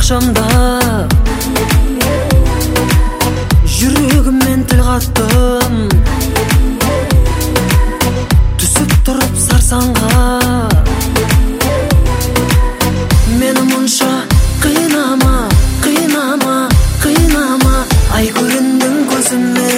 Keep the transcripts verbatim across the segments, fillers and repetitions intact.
бақшамда жүрегіммен тіл қаттым, түсіп тұрып сарсаңға. Мені мұнша қинама, қинама, қинама, ай көріндің көзіме.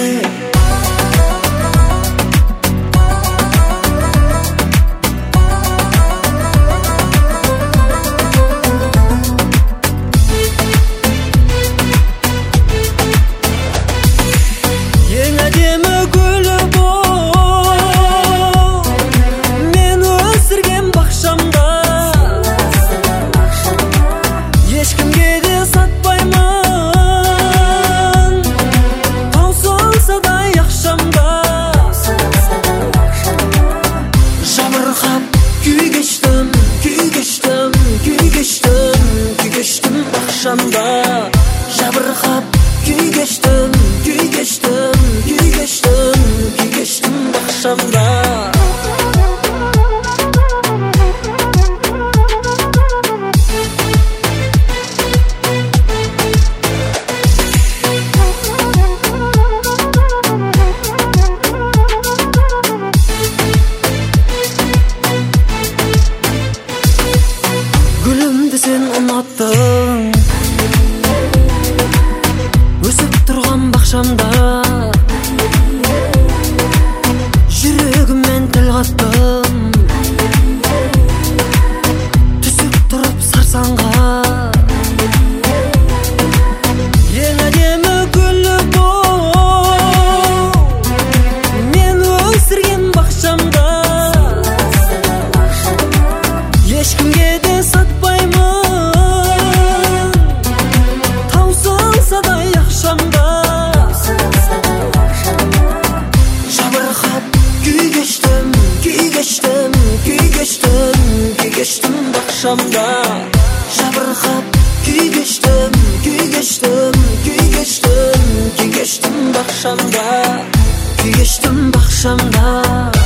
Жабырқап күй кештім, күй кештім, күй кештім, күй кештім бақшамда. Гүлімді сен ұнаттың, өсіп тұрған бақшамда жүрегіммен тіл қаттым, түсіп тұрып сарсаңға. Ең әдемі гүлі бол, мен өсірген бақшамда, ешкімге де сатпаймын, таусылса да ақшамда. Жабырқап күй кештім, күй кештім, күй кештім, күй кештім бақшамда. Жабырқап күй кештім, күй кештім, күй кештім, күй кештім бақшамда, күй кештім бақшамда.